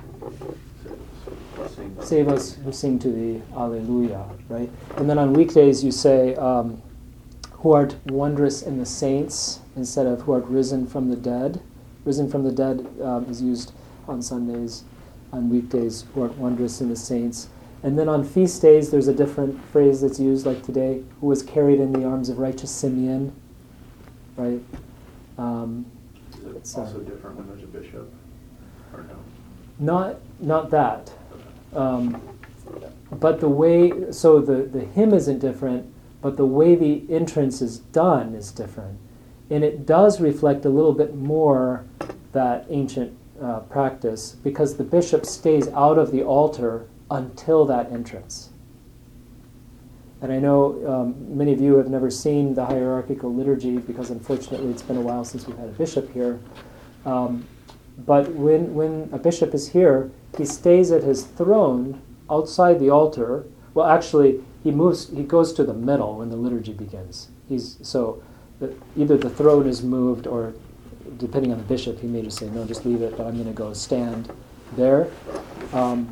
A: Save us who sing to thee, Alleluia." Right, and then on weekdays you say, um, "Who art wondrous in the saints," instead of "Who art risen from the dead." Risen from the dead um, is used on Sundays. On weekdays, "Who art wondrous in the saints." And then on feast days, there's a different phrase that's used, like today, "Who was carried in the arms of righteous Simeon." Right? Um,
B: Is it
A: it's, uh,
B: also different when there's a bishop, or no?
A: Not not that. Um, but the way, so the, the hymn isn't different, but the way the entrance is done is different. And it does reflect a little bit more that ancient uh, practice, because the bishop stays out of the altar until that entrance. And I know um, many of you have never seen the hierarchical liturgy, because unfortunately it's been a while since we've had a bishop here. Um, but when when a bishop is here, he stays at his throne outside the altar. Well, actually, he moves. He goes to the middle when the liturgy begins. He's so that either the throne is moved, or depending on the bishop, he may just say, "No, just leave it." But I'm going to go stand there. Um,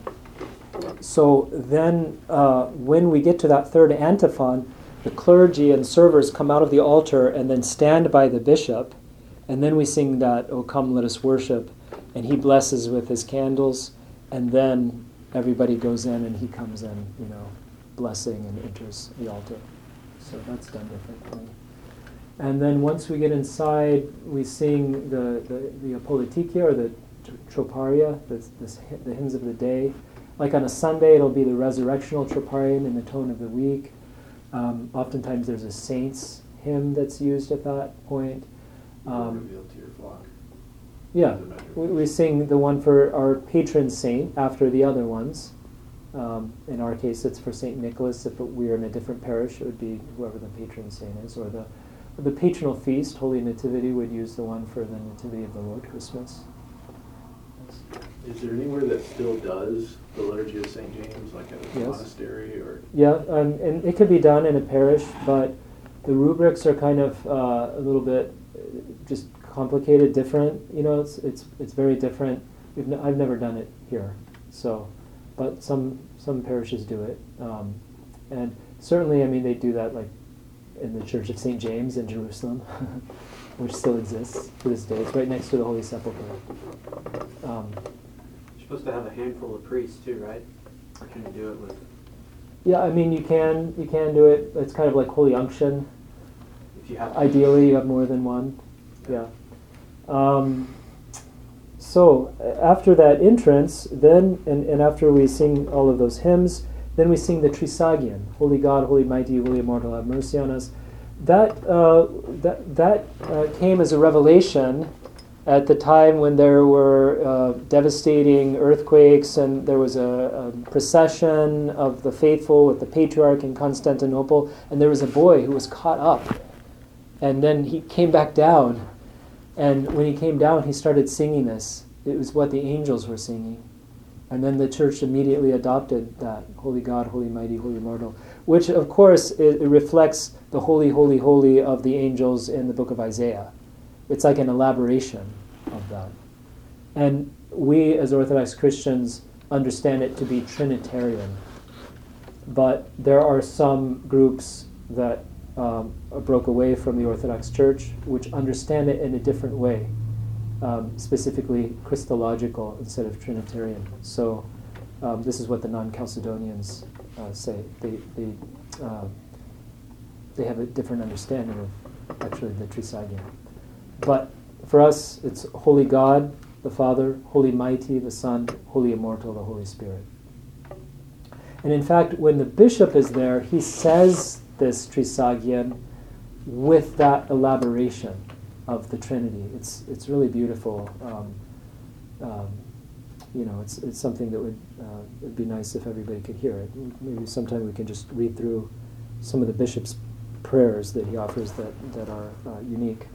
A: so then, uh, when we get to that third antiphon, the clergy and servers come out of the altar and then stand by the bishop, and then we sing that, "O come, let us worship," and he blesses with his candles, and then everybody goes in and he comes in, you know, blessing and enters the altar. So that's done differently. And then once we get inside, we sing the the, the Apolitikia, or the Troparia, the, the, the hymns of the day. Like on a Sunday, it'll be the resurrectional troparium in the tone of the week. Um, oftentimes there's a saints hymn that's used at that point. Um,
B: Revealed to your flock.
A: yeah, we, we sing the one for our patron saint after the other ones. Um, in our case, it's for Saint Nicholas. If we are in a different parish, it would be whoever the patron saint is. Or the the patronal feast, Holy Nativity, would use the one for the Nativity of the Lord, Christmas.
B: Is there anywhere that still does the Liturgy of Saint James, like at a
A: Yes.
B: monastery, or?
A: Yeah, um, and it could be done in a parish, but the rubrics are kind of uh, a little bit uh, just complicated, different. You know, it's it's it's very different. We've n- I've never done it here, so, but some some parishes do it, um, and certainly, I mean, they do that like in the Church of Saint James in Jerusalem, which still exists to this day. It's right next to the Holy Sepulchre. Um,
E: You're supposed to have a handful of priests too, right? Or can you do it with,
A: yeah, I mean, you can you can do it. It's kind of like Holy Unction.
E: if you have?
A: Ideally, you have more than one. Yeah. Um, so uh, after that entrance, then and, and after we sing all of those hymns, then we sing the Trisagion, "Holy God, Holy Mighty, Holy Immortal, have mercy on us." That uh, that that uh, came as a revelation at the time when there were uh, devastating earthquakes, and there was a, a procession of the faithful with the patriarch in Constantinople, and there was a boy who was caught up, and then he came back down, and when he came down, he started singing this. It was what the angels were singing, and then the church immediately adopted that, "Holy God, Holy Mighty, Holy Immortal," which of course it, it reflects the holy, holy, holy of the angels in the book of Isaiah. It's like an elaboration of that. And we, as Orthodox Christians, understand it to be Trinitarian. But there are some groups that um, broke away from the Orthodox Church which understand it in a different way, um, specifically Christological instead of Trinitarian. So um, this is what the non-Chalcedonians uh, say. They they uh, they have a different understanding of actually the Trisagion. But for us, it's Holy God, the Father, Holy Mighty, the Son, Holy Immortal, the Holy Spirit. And in fact, when the bishop is there, he says this Trisagion with that elaboration of the Trinity. It's it's really beautiful. Um, um, you know, it's it's something that would uh, it'd be nice if everybody could hear it. Maybe sometime we can just read through some of the bishop's prayers that he offers that that are uh, unique.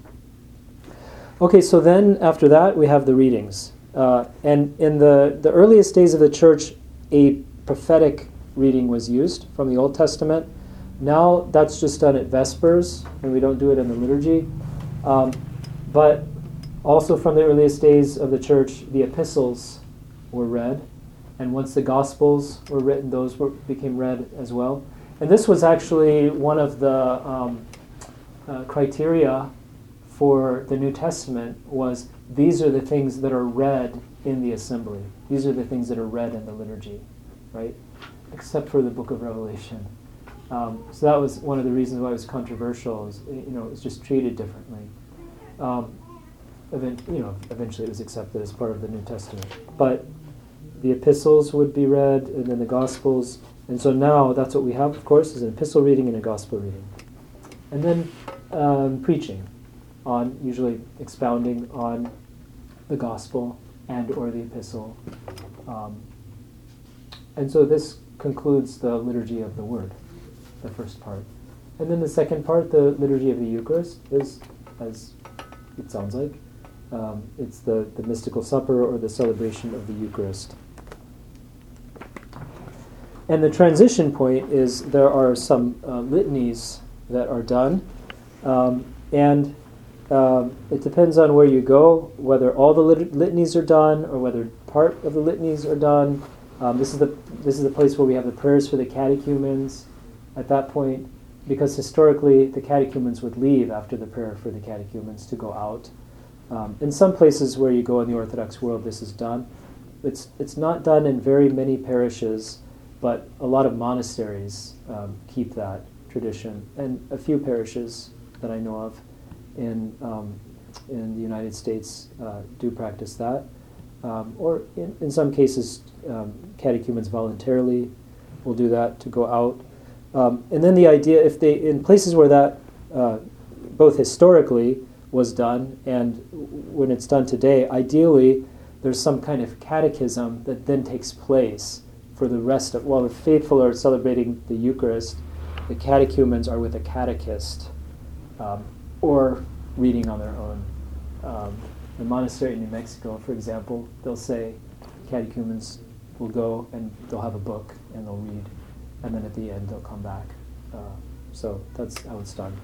A: Okay, so then after that we have the readings, uh, and in the the earliest days of the church, a prophetic reading was used from the Old Testament. Now that's just done at Vespers, and we don't do it in the liturgy. Um, but also from the earliest days of the church, the epistles were read. And once the Gospels were written, those were, became read as well. And this was actually one of the um, uh, criteria for the New Testament was these are the things that are read in the assembly. These are the things that are read in the liturgy, right? Except for the book of Revelation. Um, so that was one of the reasons why it was controversial. Is, you know, it was just treated differently. Um, event, you know, eventually it was accepted as part of the New Testament. But the epistles would be read, and then the Gospels. And so now that's what we have, of course, is an epistle reading and a Gospel reading. And then um, preaching on, usually expounding on the Gospel and or the epistle. Um, and so this concludes the liturgy of the Word, the first part. And then the second part, the liturgy of the Eucharist, is, as it sounds like, um, it's the, the mystical supper or the celebration of the Eucharist. And the transition point is there are some uh, litanies that are done, um, and um, it depends on where you go, whether all the lit- litanies are done or whether part of the litanies are done. Um, this is the this is the place where we have the prayers for the catechumens at that point, because historically the catechumens would leave after the prayer for the catechumens to go out. Um, in some places where you go in the Orthodox world, this is done. It's it's not done in very many parishes, but a lot of monasteries um, keep that tradition, and a few parishes that I know of in um, in the United States uh, do practice that. Um, or in, in some cases, um, catechumens voluntarily will do that to go out. Um, and then the idea, if they, in places where that uh, both historically was done and when it's done today, ideally there's some kind of catechism that then takes place for the rest of, while the faithful are celebrating the Eucharist, the catechumens are with a catechist um, or reading on their own. Um, the monastery in New Mexico, for example, they'll say catechumens will go and they'll have a book and they'll read, and then at the end they'll come back. Uh, so that's how it's done.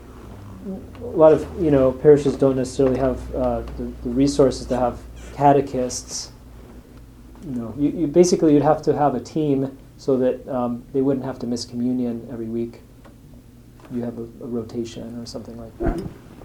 A: A lot of you know parishes don't necessarily have uh, the, the resources to have catechists. You know, you, you basically you'd have to have a team so that um, they wouldn't have to miss communion every week. You have a, a rotation or something like that.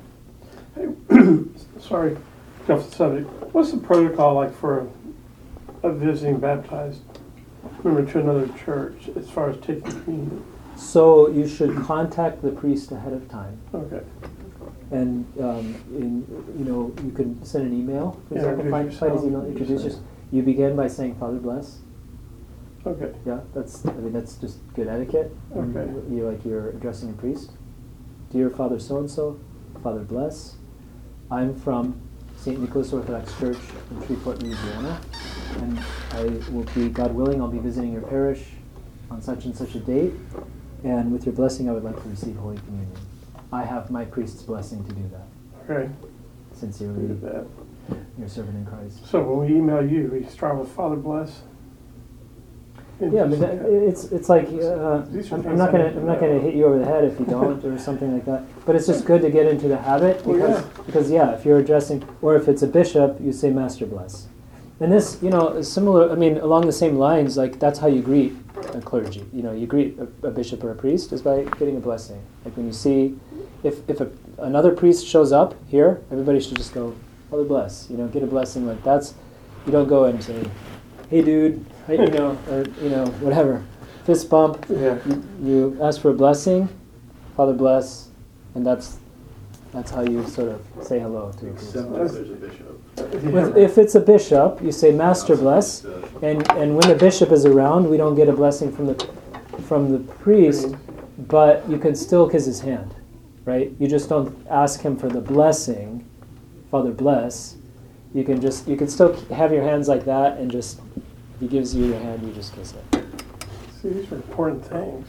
F: Hey, sorry, off the subject. What's the protocol like for a, a visiting baptized member to another church as far as taking communion?
A: So you should contact the priest ahead of time,
F: Okay.
A: and um, in, you know you can send an email. For
F: Yeah,
A: example,
F: introduce
A: find, find his
F: yourself,
A: email.
F: what
A: Introduce
F: you're
A: yourself. You begin by saying Father bless.
F: Okay.
A: Yeah, that's I mean that's just good etiquette. when
F: Okay.
A: You, you like you're addressing a priest. Dear Father so and so, Father bless. I'm from Saint Nicholas Orthodox Church in Shreveport, Louisiana, and I will be, God willing, I'll be visiting your parish on such and such a date, and with your blessing I would like to receive Holy Communion. I have my priest's blessing to do that.
F: Okay.
A: Sincerely,
F: Do that.
A: your servant in Christ.
F: So when we email you, we start with Father bless.
A: Yeah, I mean, that- it's it's like uh,
F: These are
A: I'm, I'm
F: things
A: not
F: I
A: gonna
F: need to
A: I'm not
F: know.
A: gonna hit you over the head if you don't or something like that. But it's just good to get into the habit
F: Well,
A: because
F: yeah.
A: because yeah, if you're addressing or if it's a bishop, you say Master bless. And this, you know, is similar. I mean, along the same lines, like that's how you greet a clergy. You know, you greet a, a bishop or a priest is by getting a blessing. Like when you see, if if a, another priest shows up here, everybody should just go, Father bless. You know, get a blessing. Like that's, you don't go and say, hey dude, hey, you know, or you know, whatever, fist bump.
F: Yeah.
A: You, you ask for a blessing, Father bless, and that's that's how you sort of say hello to a priest.
B: Except if there's a bishop.
A: With, if it's a bishop, you say Master bless, and and when the bishop is around, we don't get a blessing from the from the priest, but you can still kiss his hand, right? You just don't ask him for the blessing, Father bless. You can just you can still have your hands like that, and just if he gives you your hand, you just kiss it.
F: See, these are important things.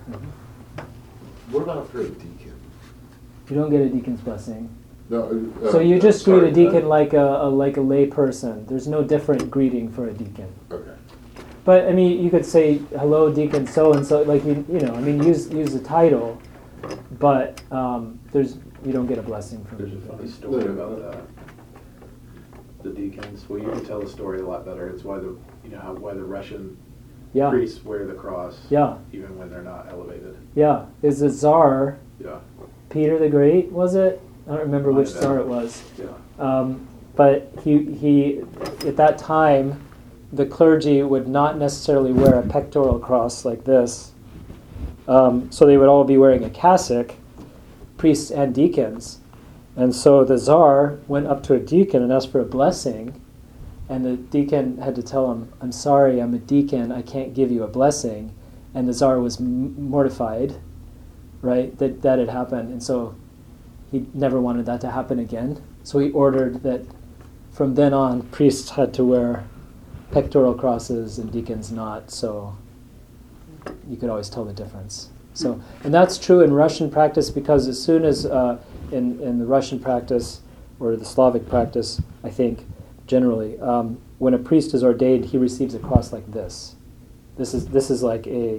D: What about for a deacon?
A: You don't get a deacon's blessing.
D: No, uh,
A: So you
D: uh,
A: just
D: sorry,
A: greet a deacon
D: uh,
A: like a, a like a lay person. There's no different greeting for a deacon.
D: Okay.
A: But I mean, you could say hello, deacon, so and so. Like you, you know, I mean, use use the title, but um, there's you don't get a blessing from
B: There's
A: the
B: a
A: deacon.
B: funny story about that. The deacons. Well, you can tell the story a lot better. It's why the you know how why the Russian
A: Yeah,
B: priests wear the cross,
A: yeah,
B: even when they're not elevated.
A: yeah. Is the Tsar
B: Yeah,
A: Peter the Great? Was it? I don't remember
B: Might
A: which
B: have
A: Tsar
B: been.
A: it was.
B: yeah.
A: Um, but he he at that time, the clergy would not necessarily wear a pectoral cross like this. Um, so they would all be wearing a cassock, priests and deacons. And so the Tsar went up to a deacon and asked for a blessing, and the deacon had to tell him, I'm sorry, I'm a deacon, I can't give you a blessing. And the Tsar was m- mortified, right, that that had happened. And so he never wanted that to happen again. So he ordered that from then on, priests had to wear pectoral crosses and deacons not, so you could always tell the difference. So, and that's true in Russian practice because as soon as uh, in, in the Russian practice or the Slavic practice, I think, generally, um, when a priest is ordained, he receives a cross like this. This is this is like a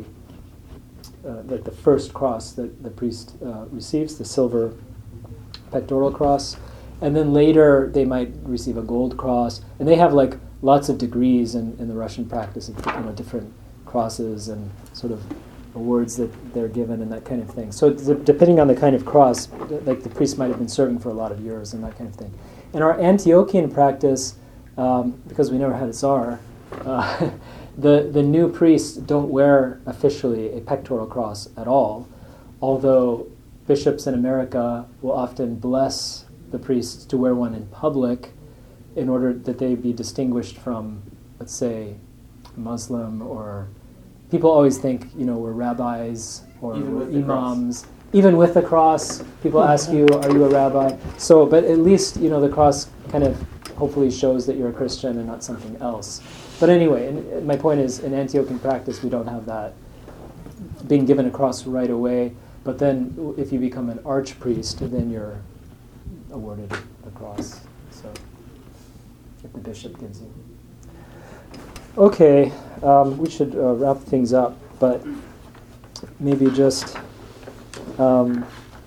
A: uh, like the first cross that the priest uh, receives, the silver pectoral cross, and then later they might receive a gold cross, and they have like lots of degrees in, in the Russian practice of you know different crosses and sort of awards that they're given and that kind of thing. So d- depending on the kind of cross, like the priest might have been serving for a lot of years and that kind of thing. In our Antiochian practice, um, because we never had a czar, uh, the the new priests don't wear officially a pectoral cross at all, although bishops in America will often bless the priests to wear one in public in order that they be distinguished from, let's say, Muslim or people always think, you know, we're rabbis or
E: Even
A: we're
E: with the cross.
A: imams. Even with the cross, people ask you, are you a rabbi? So, but at least, you know, the cross kind of hopefully shows that you're a Christian and not something else. But anyway, and my point is, in Antiochian practice, we don't have that being given a cross right away. But then if you become an archpriest, then you're awarded the cross. So if the bishop gives you. Okay, um, we should uh, wrap things up, but maybe just, um,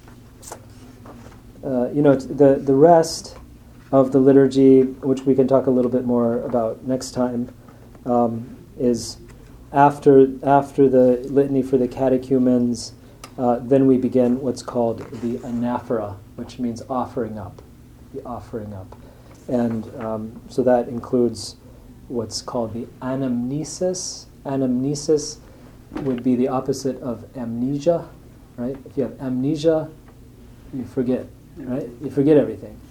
A: uh, you know, t- the, the rest of the liturgy, which we can talk a little bit more about next time, um, is after after the litany for the catechumens, uh, then we begin what's called the anaphora, which means offering up, the offering up. And um, so that includes what's called the anamnesis. Anamnesis would be the opposite of amnesia, right? If you have amnesia, you forget, right? You forget everything.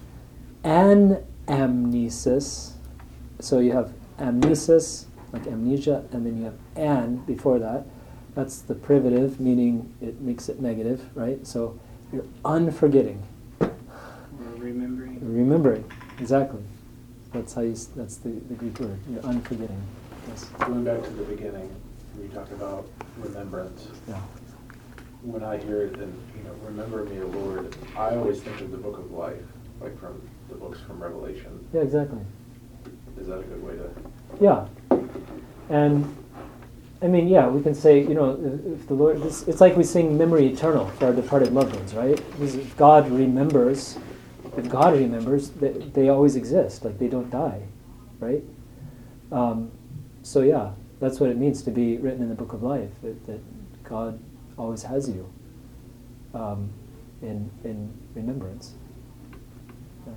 A: Anamnesis, so you have amnesis, like amnesia, and then you have an before that. That's the privative, meaning it makes it negative, right? So you're unforgetting.
C: Or remembering.
A: Remembering, exactly. That's how you. s- That's the, the Greek word. You're unforgetting. Yes.
B: Going back to the beginning, when you talk about remembrance,
A: Yeah.
B: when I hear it, then, you know, remember me, O Lord, I always think of the book of life, like from the books from Revelation.
A: Yeah. Exactly.
B: Is that a good way to?
A: Yeah. And I mean, yeah, we can say, you know, if, if the Lord, it's, it's like we sing "Memory Eternal" for our departed loved ones, right? Because if God remembers, if God remembers, they, they always exist, like they don't die, right? Um, so yeah, that's what it means to be written in the book of life, that, that God always has you um, in in remembrance. Yeah.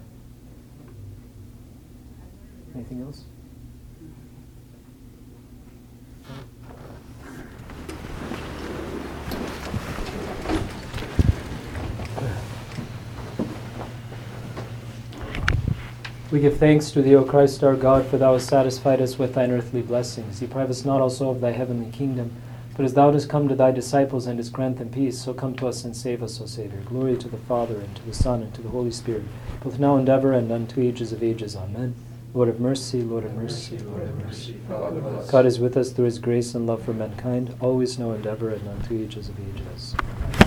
A: Anything else? We give thanks to thee, O Christ our God, for thou hast satisfied us with thine earthly blessings. Deprive us not also of thy heavenly kingdom, but as thou dost come to thy disciples and didst grant them peace, so come to us and save us, O Saviour. Glory to the Father, and to the Son, and to the Holy Spirit, both now and ever, and unto ages of ages. Amen. Lord of mercy, Lord of mercy, Lord of mercy. God is with us through his grace and love for mankind, always, now and ever, and unto ages of ages.